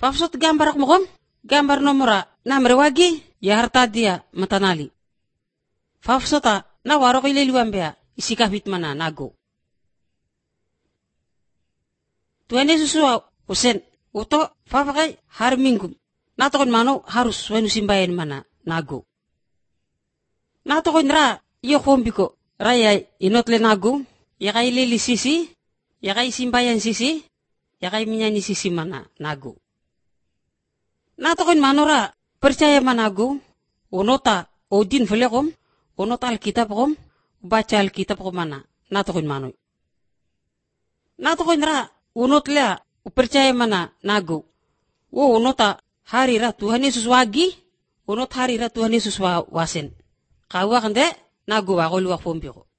Pafsot gambar mo kom? Gambar nomora namre wagi ya harta dia matanali. Pafsota na waro ko ililiwambea isikapit mana nago. Tuhan Yesus usen uto fafakai hari Minggu. Natokon mano harus wenu simbayan mana nago. Natokon ra iyo kombiko raya inotle nago ya kay lili sisi ya kay simbayan sisi ya kay minyani sisi mana nago. Natokon mano ra percaya manago onota odin felekom onota alkitab kom baca alkitab kom mana natokon mano. Natokon ra unotlea percaya mana nago. Onota hari ra Tuhan Yesus wagi, unot hari ra Tuhan Yesus wasen. Kawa kande nago wa ko luwa fombiko.